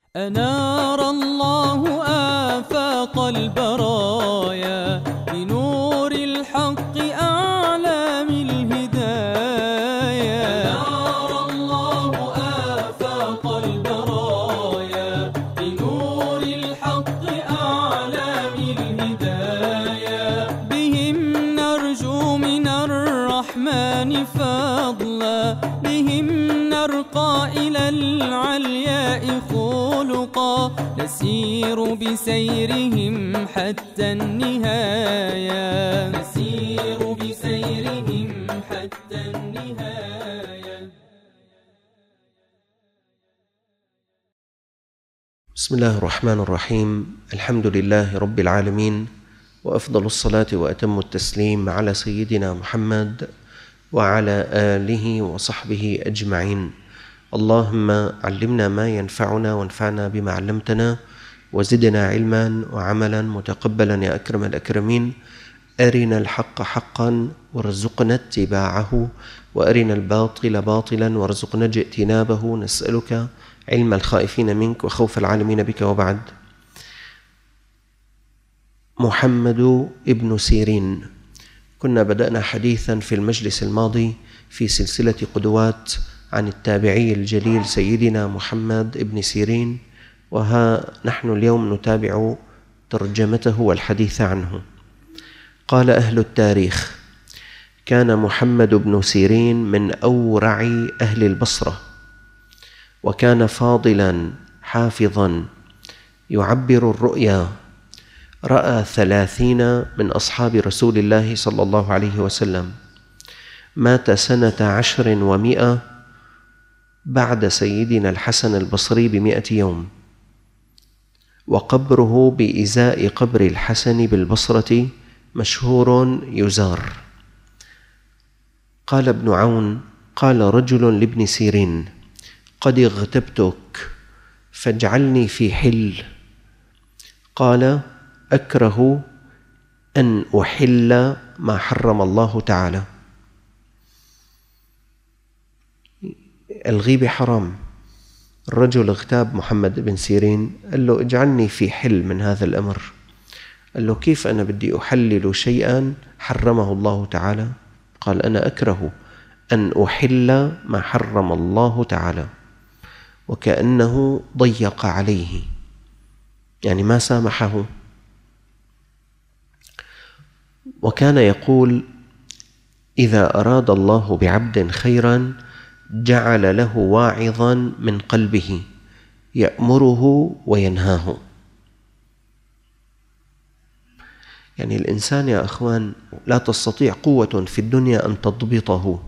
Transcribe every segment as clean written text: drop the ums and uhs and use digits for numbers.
أنار الله آفاق البرايا بنور الحق أعلام الهدايا. أنار الله آفاق البرايا بنور الحق أعلام الهدايا. بهم نرجو من الرحمن فضلا، بهم نرقى إلى العلياء خلقا، نسير بسيرهم حتى النهاية، نسير بسيرهم حتى النهاية. بسم الله الرحمن الرحيم. الحمد لله رب العالمين، وأفضل الصلاة وأتم التسليم على سيدنا محمد وعلى آله وصحبه أجمعين. اللهم علمنا ما ينفعنا وانفعنا بما علمتنا، وزدنا علما وعملا متقبلا يا أكرم الأكرمين. أرنا الحق حقا وارزقنا اتباعه، وأرنا الباطل باطلا وارزقنا اجتنابه. نسألك علم الخائفين منك وخوف العالمين بك. وبعد. محمد ابن سيرين. كنا بدأنا حديثا في المجلس الماضي في سلسلة قدوات عن التابعي الجليل سيدنا محمد ابن سيرين، وها نحن اليوم نتابع ترجمته والحديث عنه. قال أهل التاريخ: كان محمد بن سيرين من أورع أهل البصرة، وكان فاضلا حافظا يعبر الرؤيا. رأى 30 من أصحاب رسول الله صلى الله عليه وسلم. مات سنة 10 و100 بعد سيدنا الحسن البصري ب100 يوم، وقبره بإزاء قبر الحسن بالبصرة مشهور يزار. قال ابن عون: قال رجل لابن سيرين: قد اغتبتك فاجعلني في حل. قال: أكره أن أحل ما حرم الله تعالى. الغيبة حرام. الرجل اغتاب محمد بن سيرين، قال له: اجعلني في حل من هذا الأمر. قال له: كيف أنا بدي أحلل شيئا حرمه الله تعالى؟ قال: أنا أكره أن أحل ما حرم الله تعالى. وكأنه ضيق عليه، يعني ما سامحه. وكان يقول: إذا أراد الله بعبد خيرا جعل له واعظا من قلبه يأمره وينهاه. يعني الإنسان يا أخوان لا تستطيع قوة في الدنيا أن تضبطه.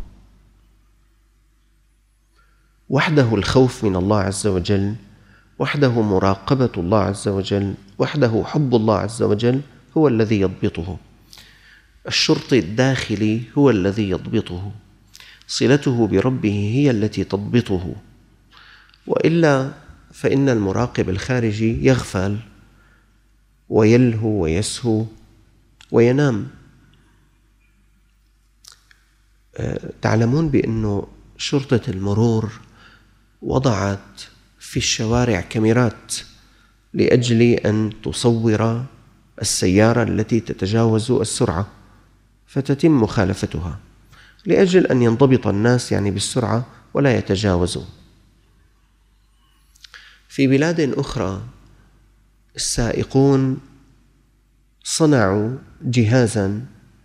وحده الخوف من الله عز وجل، وحده مراقبة الله عز وجل، وحده حب الله عز وجل هو الذي يضبطه. الشرطي الداخلي هو الذي يضبطه، صلته بربه هي التي تضبطه، وإلا فإن المراقب الخارجي يغفل ويلهو ويسهو وينام. تعلمون بأن شرطة المرور وضعت في الشوارع كاميرات لأجل أن تصور السيارة التي تتجاوز السرعة فتتم مخالفتها، لأجل أن ينضبط الناس يعني بالسرعة ولا يتجاوزوا. في بلاد أخرى السائقون صنعوا جهازا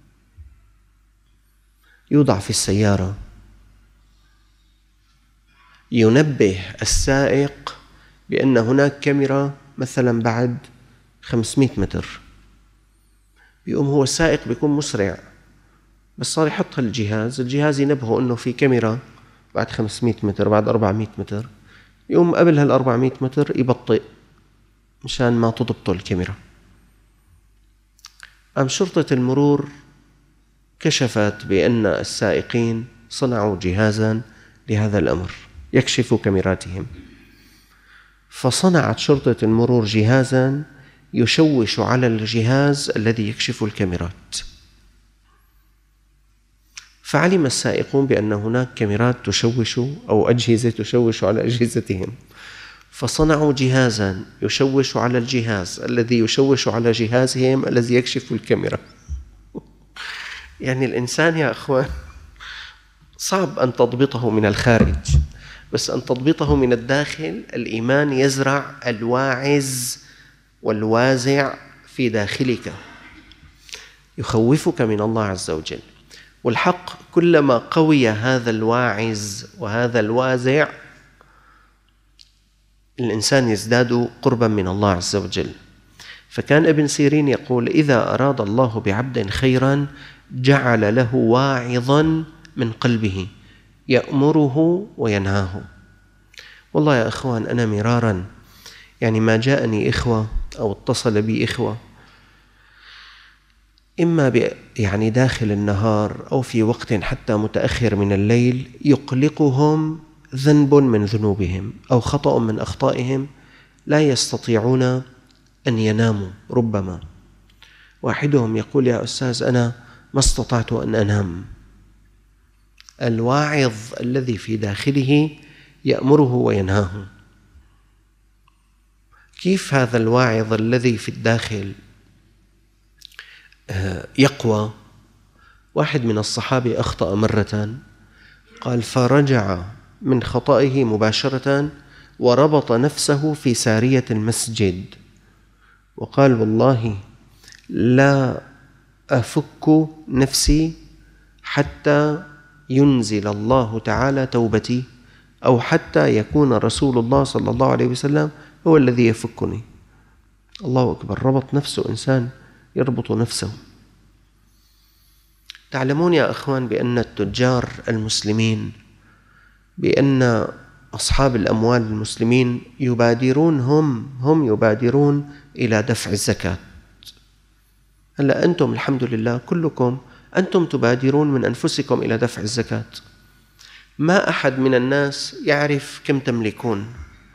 يوضع في السيارة ينبه السائق بأن هناك كاميرا مثلا بعد 500 متر. بيقوم هو السائق بيكون مسرع، بس صار يحط الجهاز ينبهه أنه في كاميرا بعد 500 متر بعد 400 متر. يقوم قبل 400 متر يبطئ مشان ما تضبطه الكاميرا. أم شرطة المرور كشفت بأن السائقين صنعوا جهازا لهذا الأمر يكشف كاميراتهم، فصنعت شرطة المرور جهازا يشوش على الجهاز الذي يكشف الكاميرات. فعلم السائقون بأن هناك كاميرات تشوش أو أجهزة تشوش على أجهزتهم، فصنعوا جهازا يشوش على الجهاز الذي يشوش على جهازهم الذي يكشف الكاميرا. يعني الإنسان يا أخوان صعب أن تضبطه من الخارج، بس أن تضبطه من الداخل. الإيمان يزرع الواعز والوازع في داخلك، يخوفك من الله عز وجل. والحق كلما قوي هذا الواعز وهذا الوازع الإنسان يزداد قربا من الله عز وجل. فكان ابن سيرين يقول: إذا أراد الله بعبد خيرا جعل له واعظا من قلبه يأمره وينهاه. والله يا أخوان أنا مرارا يعني ما جاءني إخوة أو اتصل بي إخوة إما يعني داخل النهار أو في وقت حتى متأخر من الليل يقلقهم ذنب من ذنوبهم أو خطأ من أخطائهم، لا يستطيعون أن يناموا. ربما واحدهم يقول: يا أستاذ أنا ما استطعت أن أنام. الواعظ الذي في داخله يأمره وينهاه. كيف هذا الواعظ الذي في الداخل يقوى؟ واحد من الصحابة أخطأ مرة، قال فرجع من خطئه مباشرة وربط نفسه في سارية المسجد وقال: والله لا أفك نفسي حتى ينزل الله تعالى توبتي أو حتى يكون رسول الله صلى الله عليه وسلم هو الذي يفكني. الله أكبر، ربط نفسه. إنسان يربط نفسه. تعلمون يا أخوان بأن التجار المسلمين، بأن أصحاب الأموال المسلمين يبادرون هم يبادرون إلى دفع الزكاة. هلأ أنتم الحمد لله كلكم أنتم تبادرون من أنفسكم إلى دفع الزكاة. ما أحد من الناس يعرف كم تملكون،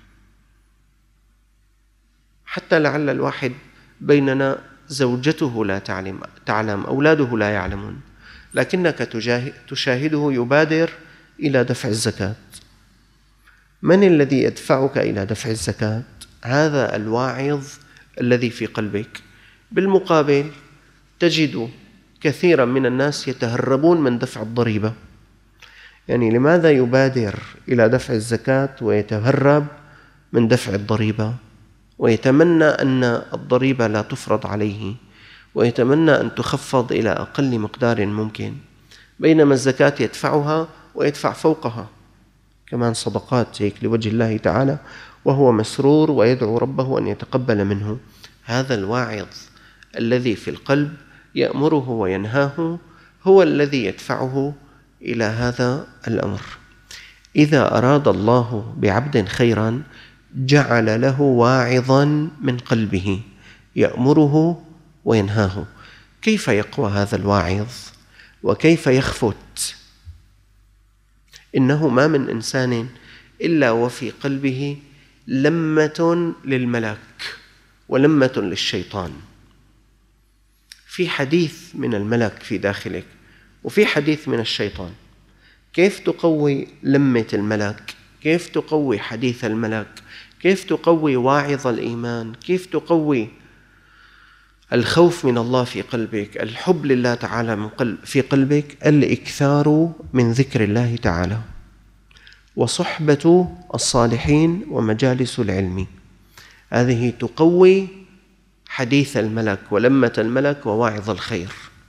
حتى لعل الواحد بيننا زوجته لا تعلم، أولاده لا يعلمون، لكنك تشاهده يبادر إلى دفع الزكاة. من الذي يدفعك إلى دفع الزكاة؟ هذا الواعظ الذي في قلبك. بالمقابل تجد كثيرا من الناس يتهربون من دفع الضريبة. يعني لماذا يبادر إلى دفع الزكاة ويتهرب من دفع الضريبة، ويتمنى أن الضريبة لا تفرض عليه، ويتمنى أن تخفض إلى أقل مقدار ممكن، بينما الزكاة يدفعها ويدفع فوقها كمان صدقات هيك لوجه الله تعالى، وهو مسرور ويدعو ربه أن يتقبل منه. هذا الواعظ الذي في القلب يأمره وينهاه هو الذي يدفعه إلى هذا الأمر. إذا أراد الله بعبد خيرا جعل له واعظا من قلبه يأمره وينهاه. كيف يقوى هذا الواعظ وكيف يخفت؟ إنه ما من إنسان إلا وفي قلبه لمة للملك ولمة للشيطان. في حديث من الملك في داخلك وفي حديث من الشيطان. كيف تقوي لمة الملك؟ كيف تقوي حديث الملك؟ كيف تقوي واعظ الإيمان؟ كيف تقوي الخوف من الله في قلبك، الحب لله تعالى في قلبك؟ الإكثار من ذكر الله تعالى وصحبة الصالحين ومجالس العلم. هذه تقوي حديث الملك ولمة الملك وواعظ الخير،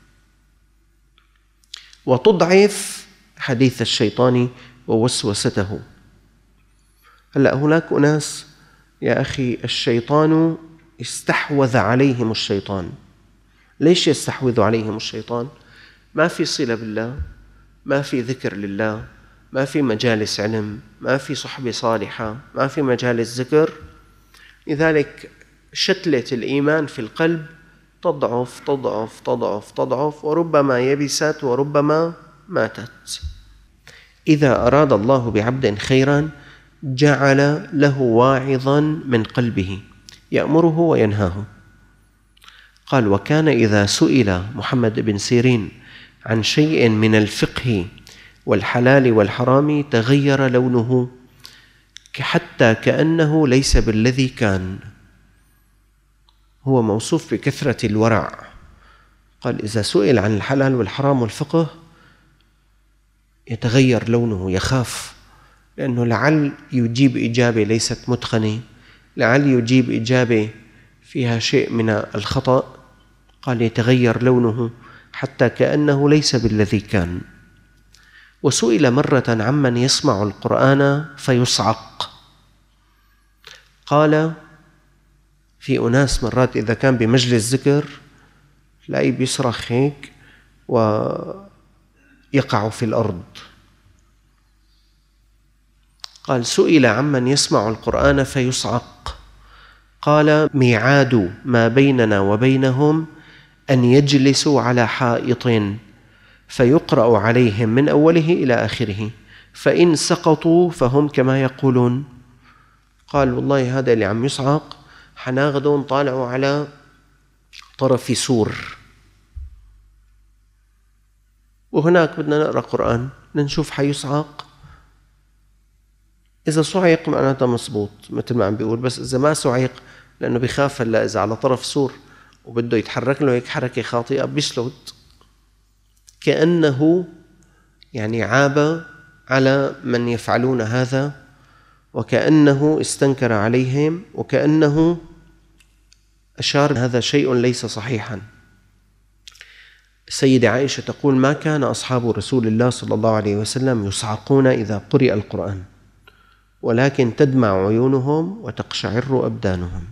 وتضعف حديث الشيطان ووسوسته. هلأ هناك أناس يا أخي الشيطان استحوذ عليهم الشيطان. ليش يستحوذ عليهم الشيطان؟ ما في صلة بالله، ما في ذكر لله، ما في مجالس علم، ما في صحبة صالحة، ما في مجالس ذكر. لذلك شتلة الإيمان في القلب تضعف تضعف تضعف تضعف، وربما يبست وربما ماتت. إذا أراد الله بعبد خيرا جعل له واعظا من قلبه يأمره وينهاه. قال: وكان إذا سئل محمد بن سيرين عن شيء من الفقه والحلال والحرام تغير لونه حتى كأنه ليس بالذي كان. هو موصوف بكثرة الورع. قال إذا سئل عن الحلال والحرام والفقه يتغير لونه، يخاف، لأنه لعل يجيب إجابة ليست متقنة، لعل يجيب إجابة فيها شيء من الخطأ. قال يتغير لونه حتى كأنه ليس بالذي كان. وسئل مرة عمن يسمع القرآن فيصعق. قال في أناس مرات إذا كان بمجلس ذكر تلاقيه بيصرخ هيك ويقع في الأرض. قال سئل عمن يسمع القرآن فيصعق. قال ميعاد ما بيننا وبينهم أن يجلسوا على حائط فيقرأ عليهم من أوله إلى آخره، فإن سقطوا فهم كما يقولون. قال والله هذا اللي عم يصعق حناخده نطالعوا على طرف سور، وهناك بدنا نقرأ قرآن نشوف حيصعق. إذا صعق معناته مصبوط مثل ما عم بيقول، بس إذا ما صعق لأنه بيخاف هلا إذا على طرف سور وبده يتحرك له هيك حركة خاطئة بيسلط. كأنه يعني عاب على من يفعلون هذا، وكأنه استنكر عليهم، وكأنه أشار هذا شيء ليس صحيحا. السيدة عائشة تقول ما كان أصحاب رسول الله صلى الله عليه وسلم يصعقون إذا قرئ القرآن، ولكن تدمع عيونهم وتقشعر أبدانهم.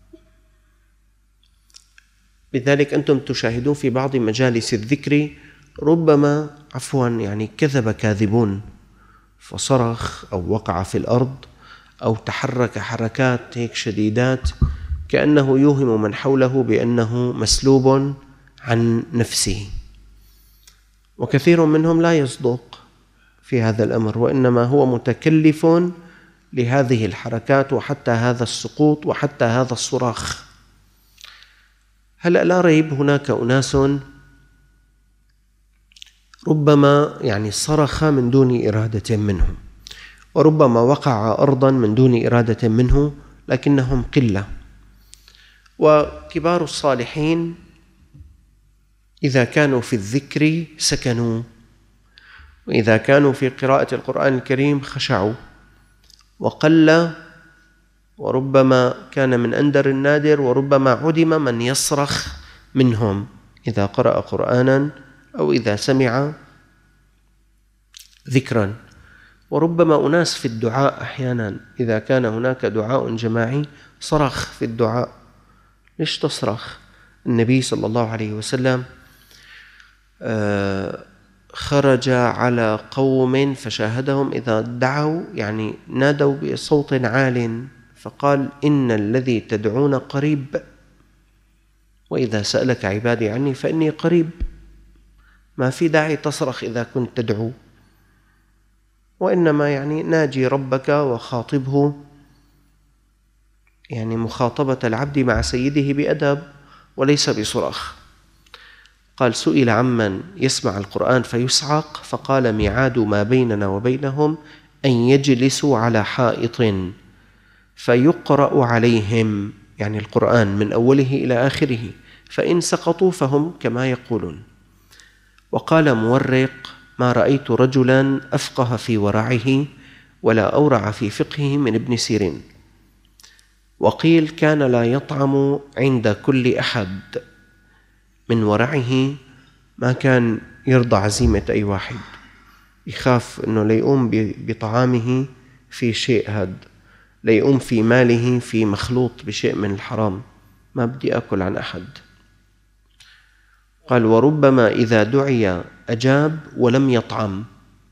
لذلك أنتم تشاهدون في بعض مجالس الذكر ربما يعني كذب كاذبون فصرخ أو وقع في الأرض أو تحرك حركات هيك شديدات كأنه يوهم من حوله بأنه مسلوب عن نفسه. وكثير منهم لا يصدق في هذا الأمر، وإنما هو متكلف لهذه الحركات وحتى هذا السقوط وحتى هذا الصراخ. هلأ لا ريب هناك أناس ربما يعني صرخ من دون إرادة منهم، وربما وقع أرضا من دون إرادة منه، لكنهم قلة. وكبار الصالحين إذا كانوا في الذكر سكنوا، وإذا كانوا في قراءة القرآن الكريم خشعوا، وقل وربما كان من أندر النادر، وربما عدم من يصرخ منهم إذا قرأ قرآنا أو إذا سمع ذكرا. وربما أناس في الدعاء أحيانا إذا كان هناك دعاء جماعي صرخ في الدعاء. ليش تصرخ؟ النبي صلى الله عليه وسلم خرج على قوم فشاهدهم إذا دعوا يعني نادوا بصوت عال، فقال إن الذي تدعون قريب، وإذا سألك عبادي عني فإني قريب. ما في داعي تصرخ إذا كنت تدعو، وإنما يعني ناجي ربك وخاطبه، يعني مخاطبة العبد مع سيده بأدب وليس بصراخ. قال سئل عمن يسمع القرآن فيصعق، فقال ميعاد ما بيننا وبينهم أن يجلسوا على حائط فيقرأ عليهم، يعني القرآن من أوله إلى آخره، فإن سقطوا فهم كما يقولون. وقال مورق ما رأيت رجلا أفقه في ورعه ولا أورع في فقهه من ابن سيرين. وقيل كان لا يطعم عند كل أحد، من ورعه ما كان يرضى عزيمة أي واحد، يخاف أنه ليقوم بطعامه في شيء هاد، ليقوم في ماله في مخلوط بشيء من الحرام، ما بدي أكل عن أحد. قال وربما إذا دعي أجاب ولم يطعم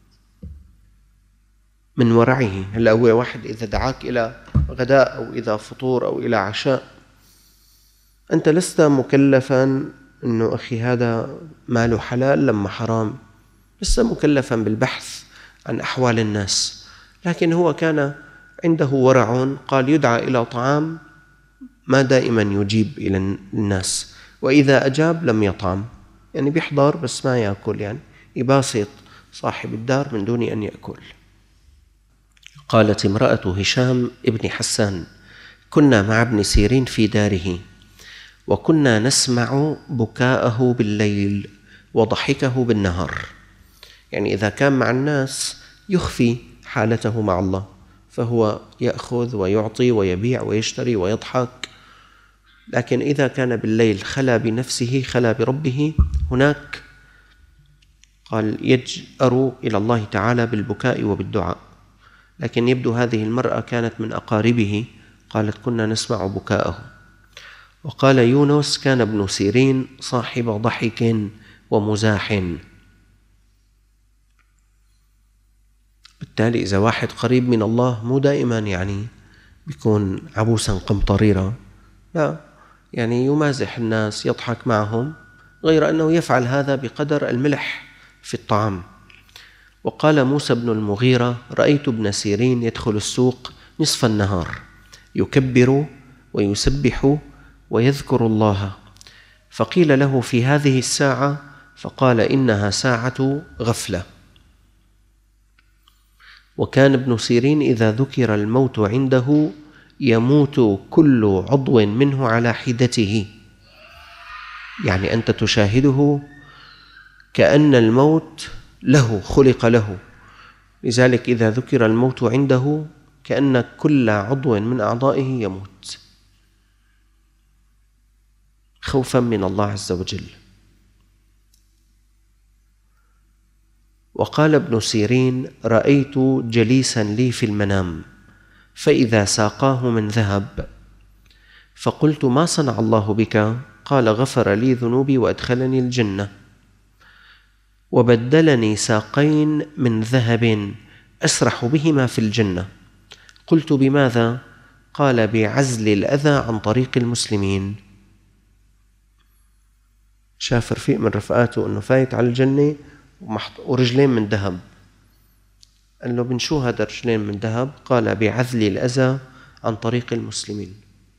من ورعه. هلا هو واحد إذا دعاك إلى غداء أو إذا فطور أو إلى عشاء، أنت لست مكلفا أنه أخي هذا ماله حلال لما حرام، لست مكلفا بالبحث عن أحوال الناس، لكن هو كان عنده ورع. قال يدعى إلى طعام ما دائما يجيب إلى الناس، وإذا أجاب لم يطعم، يعني بيحضر بس ما يأكل، يعني يباسط صاحب الدار من دون أن يأكل. قالت امرأة هشام ابن حسان: كنا مع ابن سيرين في داره، وكنا نسمع بكاءه بالليل وضحكه بالنهار. يعني إذا كان مع الناس يخفي حالته مع الله، فهو يأخذ ويعطي ويبيع ويشتري ويضحك، لكن إذا كان بالليل خلا بنفسه خلا بربه، هناك قال يجأر إلى الله تعالى بالبكاء وبالدعاء. لكن يبدو هذه المرأة كانت من أقاربه، قالت كنا نسمع بكاءه. وقال يونس: كان ابن سيرين صاحب ضحك ومزاح. بالتالي إذا واحد قريب من الله مو دائما يعني بيكون عبوسا قمطريرا، لا، يعني يمازح الناس يضحك معهم، غير أنه يفعل هذا بقدر الملح في الطعام. وقال موسى بن المغيرة: رأيت ابن سيرين يدخل السوق نصف النهار يكبر ويسبح ويذكر الله، فقيل له في هذه الساعة، فقال إنها ساعة غفلة. وكان ابن سيرين إذا ذكر الموت عنده يموت كل عضو منه على حدته، يعني أنت تشاهده كأن الموت له، خلق له. لذلك إذا ذكر الموت عنده كأن كل عضو من أعضائه يموت خوفا من الله عز وجل. وقال ابن سيرين: رأيت جليسا لي في المنام فإذا ساقاه من ذهب، فقلت: ما صنع الله بك؟ قال: غفر لي ذنوبي وأدخلني الجنة، وبدلني ساقين من ذهب أسرح بهما في الجنة. قلت: بماذا؟ قال: بعزل الأذى عن طريق المسلمين. شاف رفيق من رفقاته أنه فايت على الجنة ورجلين من ذهب، قال له: من شو هذا رجلين من ذهب؟ قال: بعزل الأذى عن طريق المسلمين.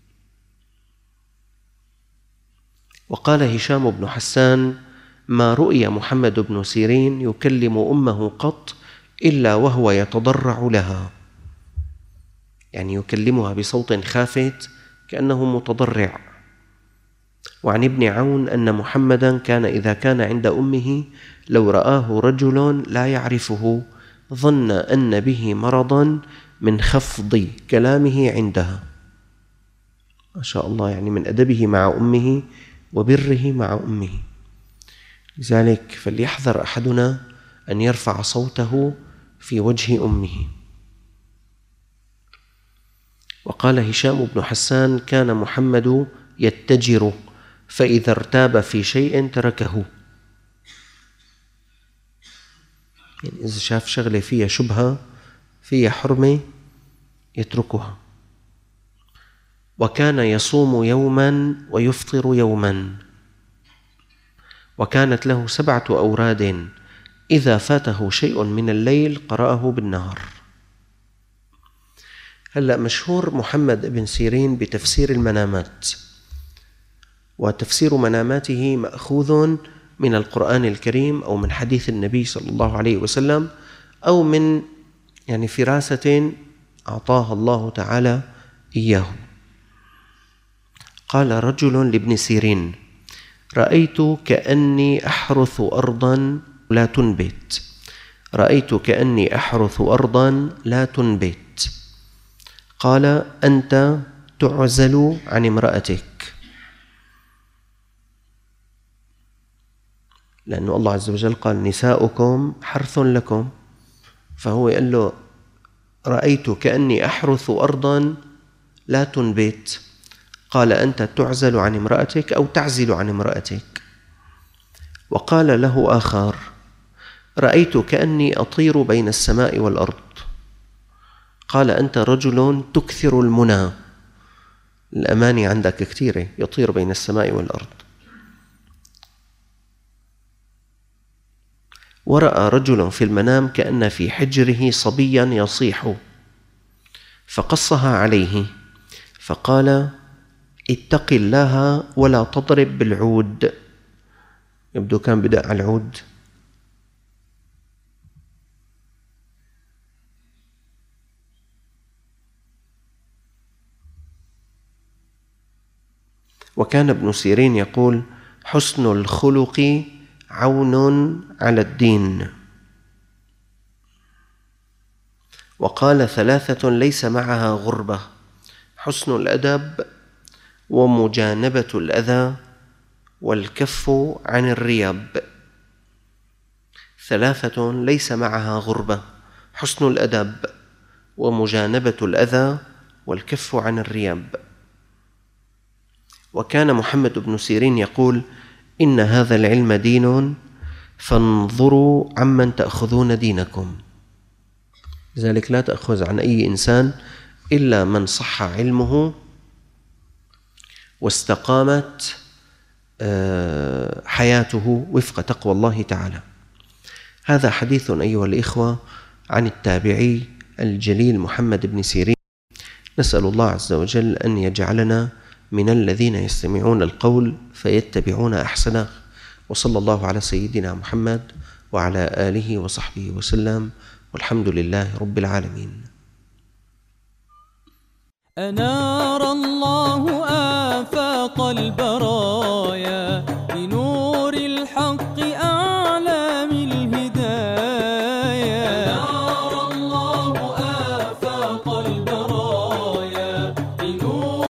وقال هشام بن حسان: ما رؤي محمد بن سيرين يكلم أمه قط إلا وهو يتضرع لها، يعني يكلمها بصوت خافت كأنه متضرع. وعن ابن عون أن محمدا كان إذا كان عند أمه لو رآه رجل لا يعرفه ظن أن به مرضا من خفض كلامه عندها. ما شاء الله، يعني من أدبه مع أمه وبره مع أمه. لذلك فليحذر أحدنا أن يرفع صوته في وجه أمه. وقال هشام بن حسان: كان محمد يتجر فإذا ارتاب في شيء تركه، يعني إذا شاف شغلة فيها شبهة فيها حرمة يتركها. وكان يصوم يوما ويفطر يوما، وكانت له 7 أوراد إذا فاته شيء من الليل قرأه بالنهار. هلأ مشهور محمد بن سيرين بتفسير المنامات، وتفسير مناماته مأخوذ من القرآن الكريم أو من حديث النبي صلى الله عليه وسلم، أو من يعني فراسة أعطاها الله تعالى إياه. قال رجل لابن سيرين: رأيت كأني أحرث أرضا لا تنبت، رأيت كأني أحرث أرضا لا تنبت. قال: أنت تعزل عن امرأتك، لأن الله عز وجل قال: نساؤكم حرث لكم، فهو يقول له: رأيت كأني أحرث أرضا لا تنبت. قال: أنت تعزل عن امرأتك أو تعزل عن امرأتك. وقال له آخر: رأيت كأني أطير بين السماء والأرض. قال: أنت رجل تكثر المنى، الأماني عندك كثيرة، يطير بين السماء والأرض. ورأى رجل في المنام كأن في حجره صبيا يصيح، فقصها عليه فقال: اتق الله ولا تضرب بالعود. يبدو كان بدأ على العود. وكان ابن سيرين يقول: حسن الخلق عون على الدين. وقال: ثلاثة ليس معها غربة: حسن الأدب، ومجانبة الأذى، والكف عن الرياب. ثلاثة ليس معها غربة: حسن الأدب، ومجانبة الأذى، والكف عن الرياب. وكان محمد بن سيرين يقول: إن هذا العلم دين، فانظروا عمن تأخذون دينكم. لذلك لا تأخذ عن أي إنسان إلا من صح علمه واستقامت حياته وفق تقوى الله تعالى. هذا حديث أيها الإخوة عن التابعي الجليل محمد بن سيرين. نسأل الله عز وجل أن يجعلنا من الذين يستمعون القول فيتبعون أحسنه. وصلى الله على سيدنا محمد وعلى آله وصحبه وسلم، والحمد لله رب العالمين. أنار الله آفاق البرايا